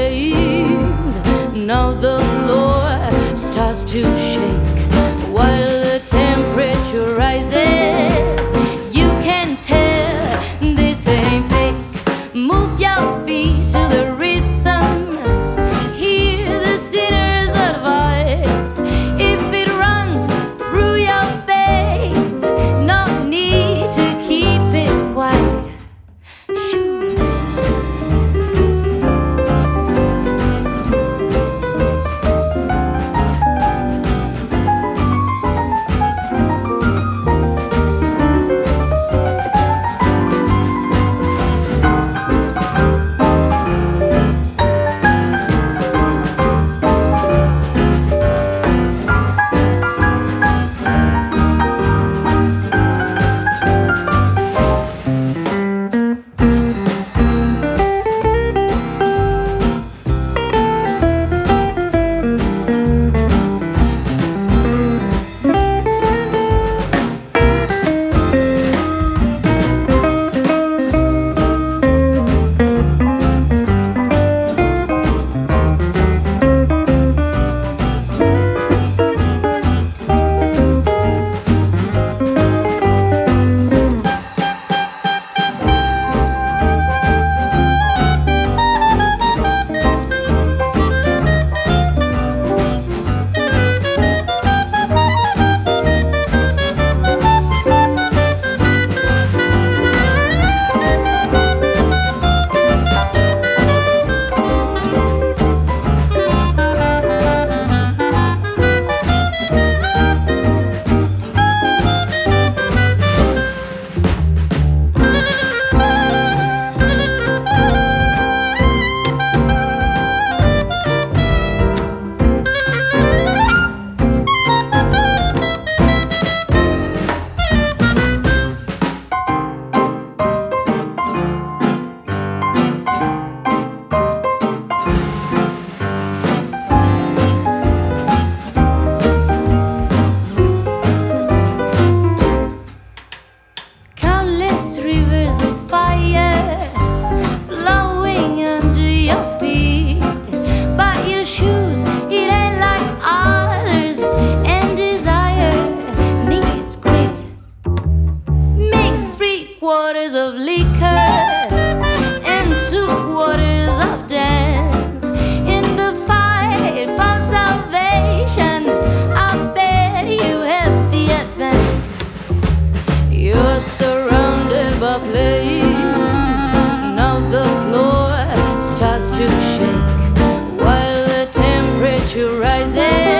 flames. Now the floor starts to shake while the temperature rises. You can tell this ain't fake. Move your feet to the rhythm. Hear the sinner's advice. If it runs through your veins, no need to keep it quiet. Rivers of fire flowing under your feet, but your shoes, it ain't like others, and desire needs grit. Mix 3/4 of liquor and 2/4 of dance in the fight for salvation. I bet you have the advance. You're surrounded by flames. Now the floor starts to shake while the temperature rises.